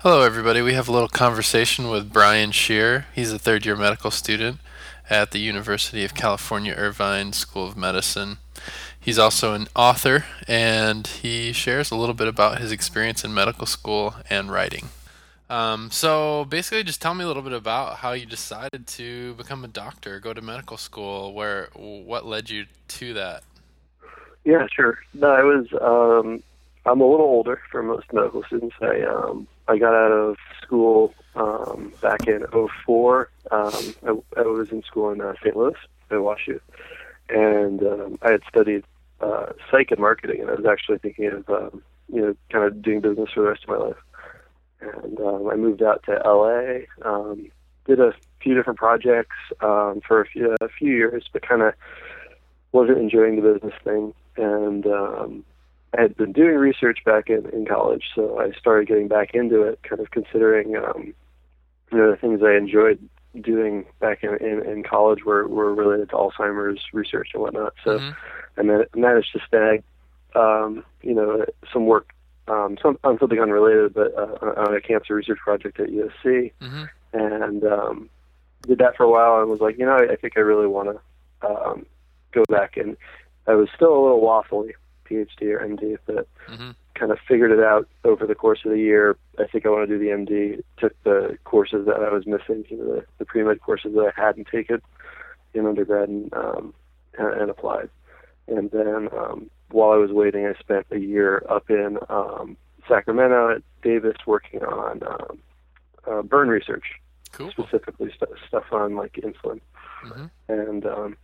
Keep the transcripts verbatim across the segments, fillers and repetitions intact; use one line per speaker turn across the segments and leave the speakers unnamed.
Hello, everybody. We have a little conversation with Brian Shear. He's a third year medical student at the University of California Irvine School of Medicine. He's also an author, and he shares a little bit about his experience in medical school and writing. Um, so, basically, just tell me a little bit about how you decided to become a doctor, go to medical school, where what led you to that.
Yeah, sure. No, I was. Um, I'm a little older for most medical students. I um, I got out of school um, back in 'oh four. Um, I, I was in school in uh, Saint Louis, at WashU, and um, I had studied uh, psych and marketing, and I was actually thinking of um, you know kind of doing business for the rest of my life. And um, I moved out to L A. Um, did a few different projects um, for a few, a few years, but kind of wasn't enjoying the business thing. And um, I had been doing research back in, in college, so I started getting back into it, kind of considering um, you know the things I enjoyed doing back in, in, in college were, were related to Alzheimer's research and whatnot. So
Mm-hmm.
I man- managed to snag um, you know some work um, some, on something unrelated, but uh, on a cancer research project at U S C,
Mm-hmm.
and um, did that for a while and was like, you know, I, I think I really want to um, go back. And I was still a little waffly, PhD or M D, but
Mm-hmm.
kind of figured it out over the course of the year. I think I want to do the M D. Took the courses that I was missing, you know, the, the pre-med courses that I hadn't taken in undergrad, and, um, and, and applied. And then um, while I was waiting, I spent a year up in um, Sacramento at Davis working on um, uh, burn research,
Cool.
specifically st- stuff on like insulin.
Mm-hmm.
And um,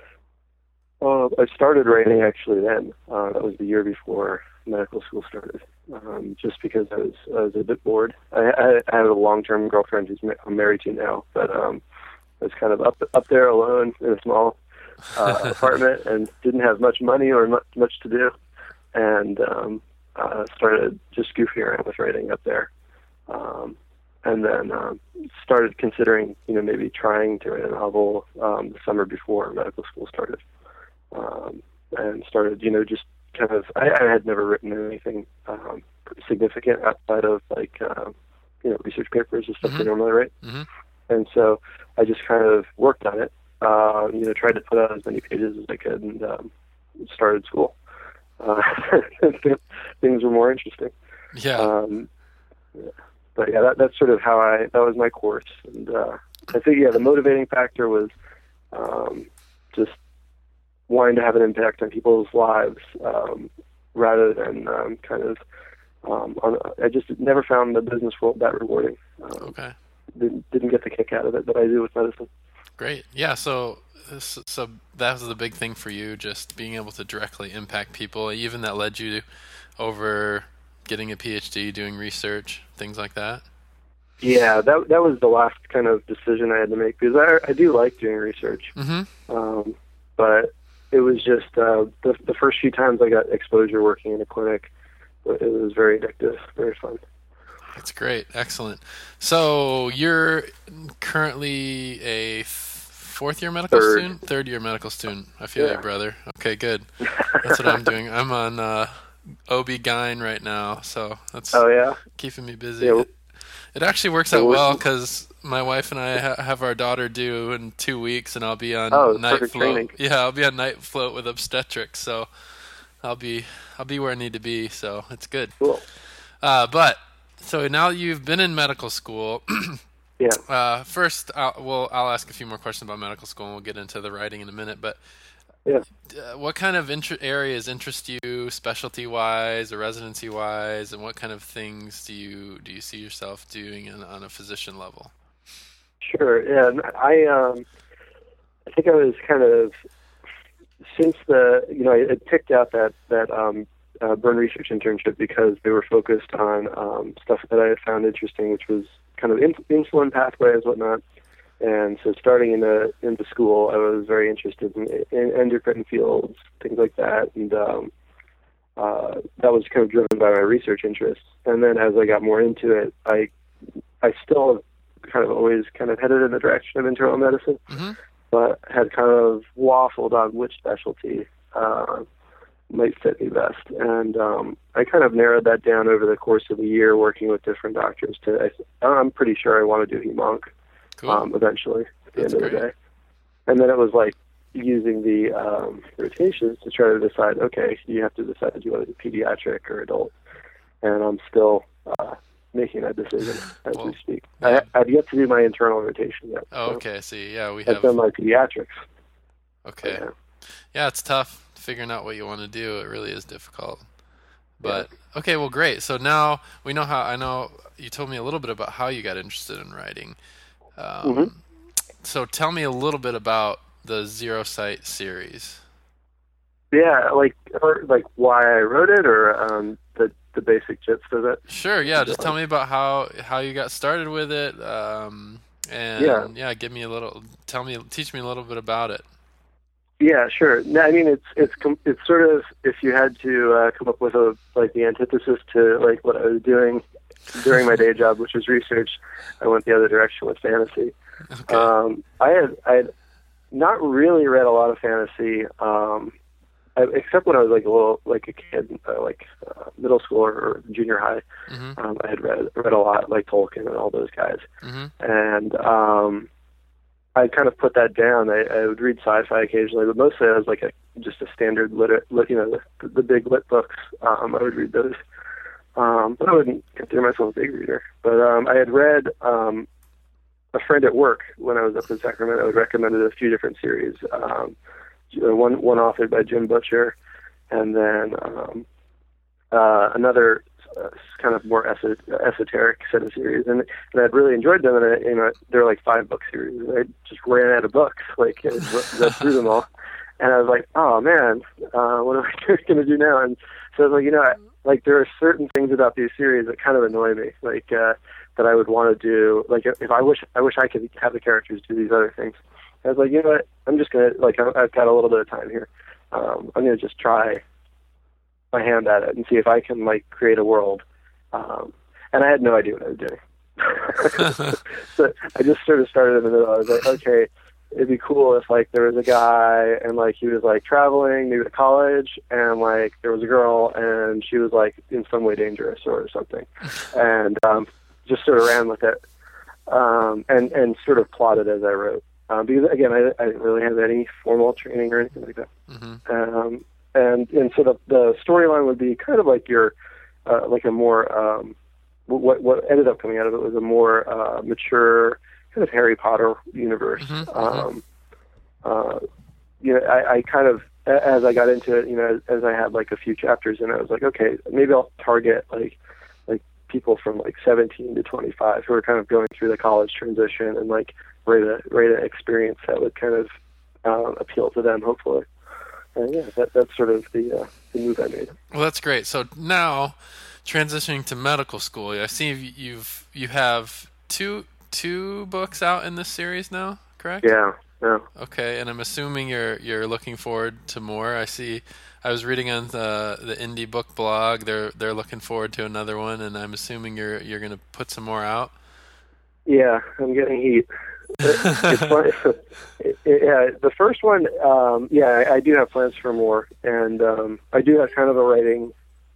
well, I started writing actually then. Uh, that was the year before medical school started, um, just because I was I was a bit bored. I, I, I had a long-term girlfriend who's ma- I'm married to now, but um, I was kind of up up there alone in a small uh, apartment and didn't have much money or much, much to do, and um, uh, started just goofing around with writing up there. Um, and then um, started considering, you know, maybe trying to write a novel um, the summer before medical school started. Um, and started, you know, just kind of, I, I had never written anything um, significant outside of like, uh, you know, research papers and stuff
Mm-hmm.
we normally write.
Mm-hmm.
And so I just kind of worked on it, uh, you know, tried to put out as many pages as I could, and um, started school. Uh, things were more interesting.
Yeah.
Um, yeah. But yeah, that, that's sort of how I, that was my course. And uh, I think, yeah, the motivating factor was um, just wanting to have an impact on people's lives um, rather than um, kind of, um, on, I just never found the business world that rewarding. Um,
Okay.
didn't, didn't get the kick out of it that I do with medicine.
Great. Yeah. So, so so that was the big thing for you, just being able to directly impact people. Even that led you over getting a PhD, doing research, things like that.
Yeah, that that was the last kind of decision I had to make, because I, I do like doing research.
Mm-hmm.
Um, but it was just uh, the, the first few times I got exposure working in a clinic, it was very addictive, very fun.
That's great. Excellent. So you're currently a f- fourth year medical
Third.
student, third year medical student. I feel
Yeah.
you, brother. Okay, good. That's what I'm doing. I'm on uh, O B G Y N right now, so that's
Oh, yeah?
keeping me busy.
Yeah.
It, it actually works
So
out
we're-
well because my wife and I ha- have our daughter due in two weeks, and I'll be on
Oh,
night
perfect
float.
training.
Yeah, I'll be on night float with obstetrics, so I'll be I'll be where I need to be. So it's good.
Cool.
Uh, but so now you've been in medical school.
Yeah.
Uh, first, I'll, well, I'll ask a few more questions about medical school, and we'll get into the writing in a minute. But
Yeah.
uh, what kind of inter- areas interest you, specialty-wise or residency-wise, and what kind of things do you do you see yourself doing in, on a physician level?
Sure. Yeah. and I um, I think I was kind of, since the, you know, I had picked out that that um, uh, burn research internship because they were focused on um, stuff that I had found interesting, which was kind of in, insulin pathways, whatnot. And so starting in the into school, I was very interested in, in endocrine fields, things like that, and um, uh, that was kind of driven by my research interests. And then as I got more into it, I I still kind of always kind of headed in the direction of internal medicine,
Mm-hmm.
but had kind of waffled on which specialty. Uh, might fit me best. And um, I kind of narrowed that down over the course of the year, working with different doctors. To I, I'm pretty sure I want to do hemonc
Cool.
um, eventually at the
That's
end of
great.
the day. And then it was like using the um, rotations to try to decide, okay, you have to decide if you want to do pediatric or adult. And I'm still uh, making that decision as
Well,
we speak.
yeah.
I, I've yet to do my internal rotation yet.
Oh,
so
okay. See, yeah, we
I've
have.
done my pediatrics.
Okay.
Yeah.
Yeah, it's tough figuring out what you want to do. It really is difficult. But okay, well, great. So now we know how. I know you told me a little bit about how you got interested in writing. Um,
hmm
So tell me a little bit about the Zero Sight series.
Yeah, like or, like why I wrote it, or um, the the basic gist of it.
Sure. Yeah. Just tell me about how how you got started with it. Um, and
Yeah.
yeah, give me a little. Tell me, teach me a little bit about it.
Yeah, sure. No, I mean, it's it's com- it's sort of, if you had to uh, come up with a like the antithesis to like what I was doing during my day job, which was research, I went the other direction with fantasy.
Okay.
Um, I had I had not really read a lot of fantasy, um, I, except when I was like a little like a kid, uh, like uh, middle school or junior high.
Mhm.
Um, I had read read a lot, like Tolkien and all those guys,
Mhm.
and um, I kind of put that down. I, I would read sci-fi occasionally, but mostly I was like a just a standard lit, lit you know, the, the big lit books. Um, I would read those, um, but I wouldn't consider myself a big reader. But um, I had read um, a friend at work when I was up in Sacramento had recommended a few different series. Um, one one authored by Jim Butcher, and then um, uh, another uh, kind of more eso- esoteric set of series, and, and I'd really enjoyed them. And I, you know, they're like five book series. And I just ran out of books, like I read through them all, and I was like, oh man, uh, what am I going to do now? And so I was like, you know, I, like there are certain things about these series that kind of annoy me, like uh, that I would want to do. Like if I wish, I wish I could have the characters do these other things. I was like, you know what? I'm just gonna like I- I've got a little bit of time here. Um, I'm gonna just try my hand at it and see if I can like create a world. Um, and I had no idea what I was doing. So I just sort of started in the middle. I was like, okay, it'd be cool if like there was a guy and like he was like traveling maybe to college, and like there was a girl and she was like in some way dangerous or something, and um, just sort of ran with it, um, and and sort of plotted as I wrote. Um, because again, I, I didn't really have any formal training or anything like that.
Mm-hmm.
Um, and and so the the storyline would be kind of like your uh, like a more um, what what ended up coming out of it was a more uh, mature kind of Harry Potter universe.
Mm-hmm.
Um, uh, you know, I, I kind of as I got into it, you know, as, as I had like a few chapters in it, I was like, okay, maybe I'll target like like people from like seventeen to twenty-five who are kind of going through the college transition and like write a write an experience that would kind of uh, appeal to them, hopefully. And yeah, that, that's sort of the uh, the move I made.
Well, that's great. So now, transitioning to medical school, I see you've you have two two books out in this series now, correct?
Yeah. Yeah.
Okay, and I'm assuming you're you're looking forward to more. I see. I was reading on the the indie book blog. They're they're looking forward to another one, and I'm assuming you're you're going to put some more out.
Yeah, I'm getting heat. It's fun. Yeah, the first one, um, yeah, I, I do have plans for more, and um, I do have kind of a writing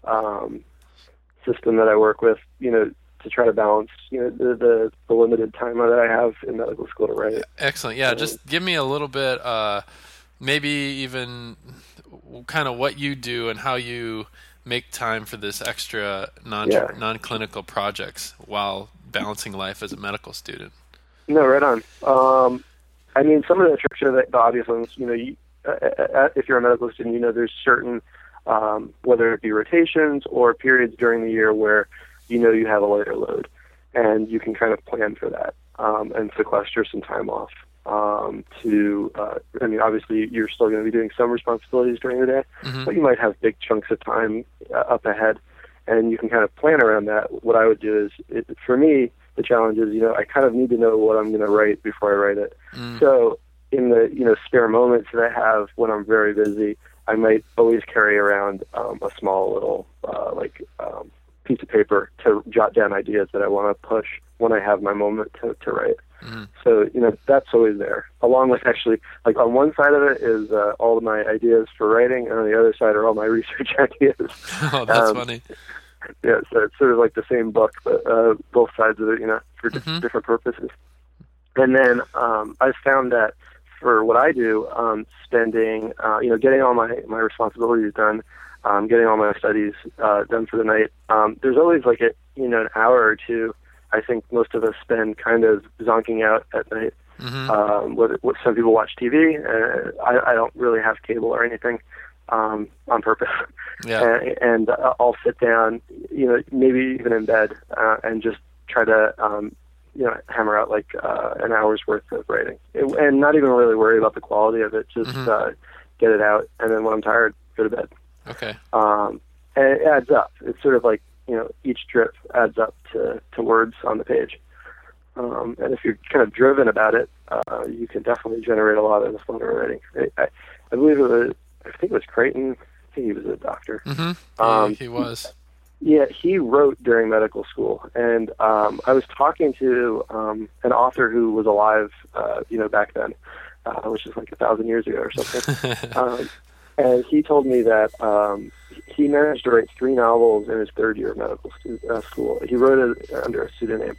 um, system that I work with, you know, to try to balance, you know, the the, the limited time that I have in medical school to write.
Excellent. Yeah, just give me a little bit, uh, maybe even kind of what you do and how you make time for this extra non
Yeah.
non-clinical projects while balancing life as a medical student.
No, right on. Um, I mean, some of the tricks are the, the obvious ones. You know, you, uh, uh, if you're a medical student, you know, there's certain, um, whether it be rotations or periods during the year where you know you have a lighter load, and you can kind of plan for that um, and sequester some time off. Um, to, uh, I mean, obviously you're still going to be doing some responsibilities during the day,
Mm-hmm.
but you might have big chunks of time uh, up ahead, and you can kind of plan around that. What I would do is, it, for me, the challenge is, you know, I kind of need to know what I'm going to write before I write it.
Mm.
So in the, you know, spare moments that I have when I'm very busy, I might always carry around um, a small little, uh, like, um, piece of paper to jot down ideas that I want to push when I have my moment to, to write.
Mm-hmm.
So, you know, that's always there. Along with actually, like on one side of it is uh, all of my ideas for writing, and on the other side are all my research ideas.
Oh, that's
um,
funny.
Yeah, so it's sort of like the same book, but uh, both sides of it, you know, for di-
Mm-hmm.
different purposes. And then um, I've found that for what I do, um, spending, uh, you know, getting all my, my responsibilities done, um, getting all my studies uh, done for the night, um, there's always like a, you know, an hour or two I think most of us spend kind of zonking out at night.
Mm-hmm.
Um, what, what some people watch T V. Uh, I, I don't really have cable or anything um, on purpose.
Yeah.
And, and uh, I'll sit down, you know, maybe even in bed, uh, and just try to, um, you know, hammer out like uh, an hour's worth of writing, it, and not even really worry about the quality of it. Just
Mm-hmm.
uh, get it out, and then when I'm tired, go to bed.
Okay.
Um, and it adds up. It's sort of like, you know, each drip adds up to, to words on the page. Um, and if you're kind of driven about it, uh, you can definitely generate a lot of this letter writing. I, I, I believe it was, I think it was Creighton. I think he was a doctor.
Mm-hmm.
Um,
he, he was.
Yeah, he wrote during medical school. And um, I was talking to um, an author who was alive, uh, you know, back then, uh, which is like a thousand years ago or something. um, and he told me that um, he managed to write three novels in his third year of medical stu- uh, school. He wrote it under a pseudonym.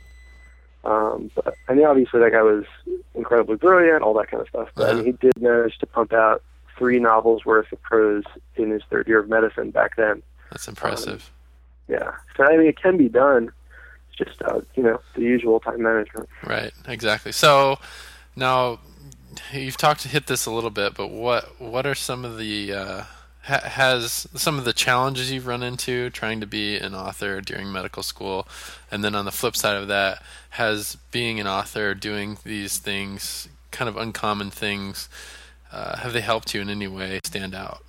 Um, but I mean, obviously that guy was incredibly brilliant, all that kind of stuff. But I mean, he did manage to pump out three novels worth of prose in his third year of medicine back then.
That's impressive.
Um, yeah. So, I mean, it can be done. It's just, uh, you know, the usual time management.
Right. Exactly. So now you've talked hit this a little bit, but what what are some of the uh, ha- has some of the challenges you've run into trying to be an author during medical school, and then on the flip side of that, has being an author, doing these things, kind of uncommon things, uh, have they helped you in any way stand out?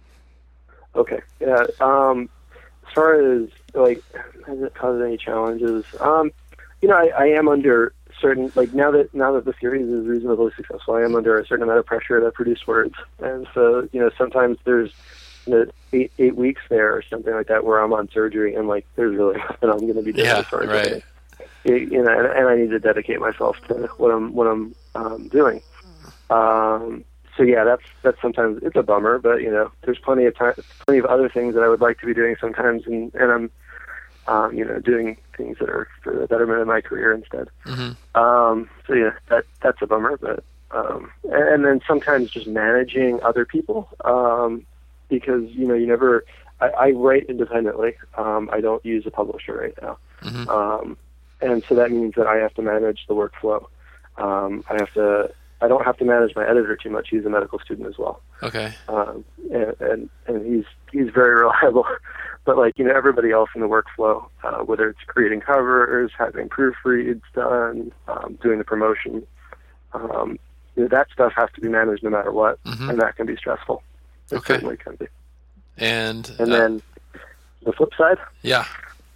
Okay. Yeah. Um, as far as like, has it caused any challenges? Um, you know, I, I am under certain, like now that now that the series is reasonably successful, I am under a certain amount of pressure to produce words, and so you know sometimes there's you know, eight eight weeks there or something like that where I'm on surgery and like there's really nothing I'm going to be doing
Yeah,
as far as
right.
writing. It, you know, and, and I need to dedicate myself to what I'm what I'm um, doing. Um, so yeah, that's that's sometimes it's a bummer, but you know, there's plenty of time, plenty of other things that I would like to be doing sometimes, and, and I'm um, you know doing things that are for the betterment of my career instead.
Mm-hmm.
Um, so yeah, that that's a bummer, but um, and, and then sometimes just managing other people um, because you know you never. I, I write independently. Um, I don't use a publisher right now.
Mm-hmm.
Um, and so that means that I have to manage the workflow. Um, I have to. I don't have to manage my editor too much. He's a medical student as well.
Okay.
Um, and, and and he's he's very reliable. But like you know, everybody else in the workflow, uh, whether it's creating covers, having proofreads done, um, doing the promotion, um, you know, that stuff has to be managed no matter what,
Mm-hmm.
and that can be stressful. It
Okay.
certainly can be.
And
And
uh,
then the flip side.
yeah.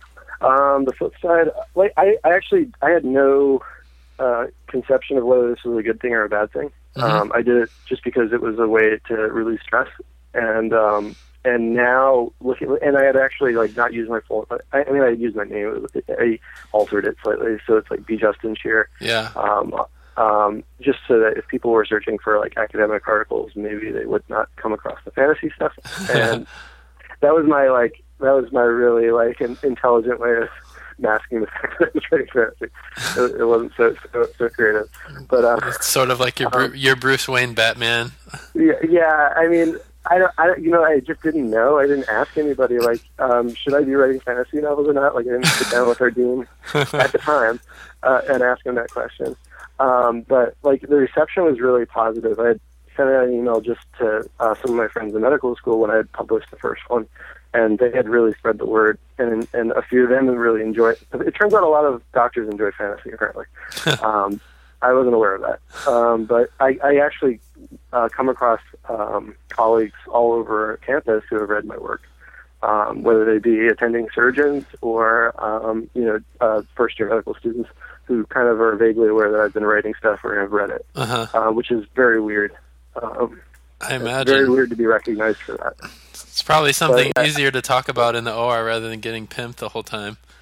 Um, the flip side, like I, I actually, I had no uh, conception of whether this was a good thing or a bad thing.
Mhm.
Um, I did it just because it was a way to release stress, and um, and now looking, and I had actually like not used my full. I, I mean, I used my name. I altered it slightly, so it's like B. Justin Shear.
Yeah.
Um, um, just so that if people were searching for like academic articles, maybe they would not come across the fantasy stuff. And that was my like. That was my really like an intelligent way of masking the fact that it was writing fantasy. It, it wasn't so, so so creative, but uh,
It's sort of like your Bru-
um,
your Bruce Wayne Batman.
yeah, yeah. I mean, I don't, I don't, you know, I just didn't know. I didn't ask anybody like, um, should I be writing fantasy novels or not? Like, I didn't sit down with our dean at the time uh, and ask him that question. Um, but like, the reception was really positive. I had sent out an email just to uh, some of my friends in medical school when I had published the first one. And they had really spread the word, and and a few of them really enjoyed it. It turns out a lot of doctors enjoy fantasy, apparently. um, I wasn't aware of that. Um, but I, I actually uh, come across um, colleagues all over campus who have read my work, um, whether they be attending surgeons or, um, you know, uh, first-year medical students who kind of are vaguely aware that I've been writing stuff or have read it,
Uh-huh.
uh, which is very weird. Um,
I
it's
imagine.
very weird to be recognized for that.
It's probably something
But, uh,
easier to talk about in the O R rather than getting pimped the whole time.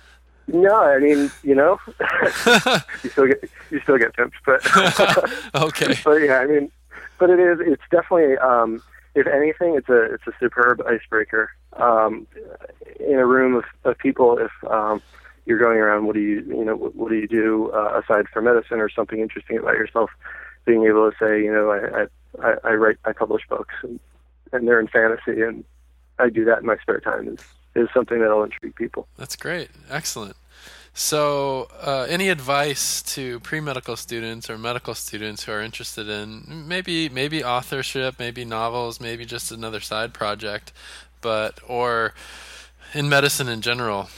No, I mean, you know, you still get you still get tips, but
okay.
But yeah, I mean, but it is it's definitely um, if anything, it's a it's a superb icebreaker. Um, in a room of, of people, if um, you're going around, what do you you know what, what do you do uh, aside from medicine or something interesting about yourself? Being able to say, you know, I I, I write I publish books and, and they're in fantasy and I do that in my spare time is is something that'll intrigue people.
That's great. Excellent. So, uh, any advice to pre-medical students or medical students who are interested in maybe maybe authorship, maybe novels, maybe just another side project, but or in medicine in general?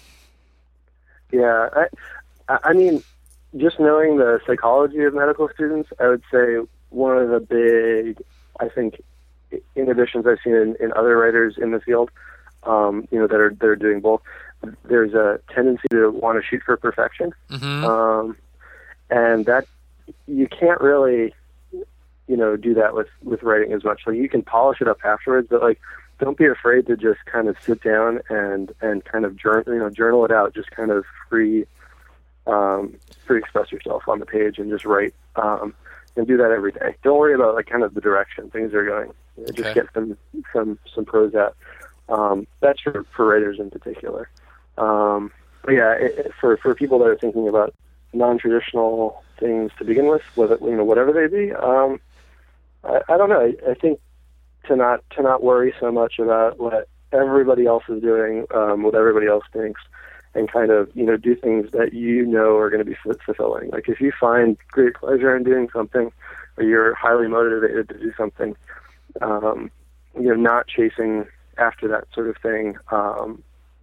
Yeah, I, I mean, just knowing the psychology of medical students, I would say one of the big, I think, inhibitions I've seen in, in other writers in the field, um, you know, that are that are doing both. There's a tendency to want to shoot for perfection,
Mm-hmm.
um, and that you can't really, you know, do that with, with writing as much. Like you can polish it up afterwards, but like don't be afraid to just kind of sit down and, and kind of journal, you know, journal it out. Just kind of free, um, free express yourself on the page and just write, um, and do that every day. Don't worry about like kind of the direction things are going. You know, just
Okay.
get some some some prose out. Um, that's for, for writers in particular. Um, but yeah, it, it, for for people that are thinking about non-traditional things to begin with, whether you know whatever they be, um, I, I don't know. I, I think to not to not worry so much about what everybody else is doing, um, what everybody else thinks, and kind of you know do things that you know are going to be fulfilling. Like if you find great pleasure in doing something, or you're highly motivated to do something, um, you know, not chasing after that sort of thing. Um,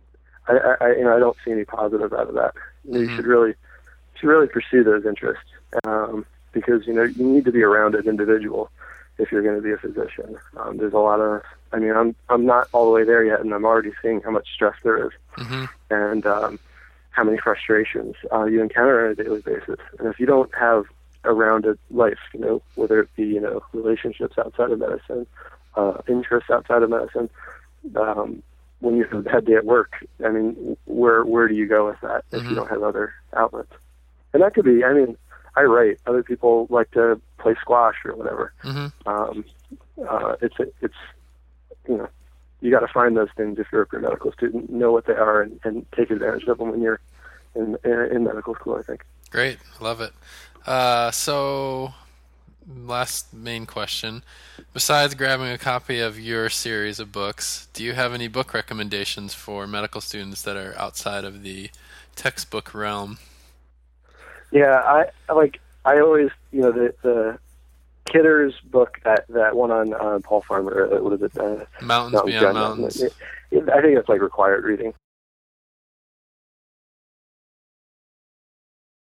I, I, you know, I don't see any positive out of that. You, know,
Mm-hmm.
you should really, should really pursue those interests um, because you know you need to be a rounded individual if you're going to be a physician. Um, there's a lot of, I mean, I'm I'm not all the way there yet, and I'm already seeing how much stress there is,
Mm-hmm.
and um, how many frustrations uh, you encounter on a daily basis. And if you don't have a rounded life, you know, whether it be you know relationships outside of medicine, uh, interests outside of medicine. Um, when you have a bad day at work, I mean, where where do you go with that if
Mm-hmm.
you don't have other outlets? And that could be, I mean, I write. Other people like to play squash or whatever.
Mm-hmm.
Um, uh, it's it's you know, you got to find those things if you're a pre-medical student, know what they are, and, and take advantage of them when you're in in, in medical school. I think.
Great. Love it. Uh, so, last main question. Besides grabbing a copy of your series of books, do you have any book recommendations for medical students that are outside of the textbook realm?
Yeah, I I like. I always, you know, the the Kidder's book, that that one on uh, Paul Farmer. uh, What is it? Uh,
Mountains
Mountains
Beyond
Beyond
Mountains.
Mountains. It, it, I think it's like required reading.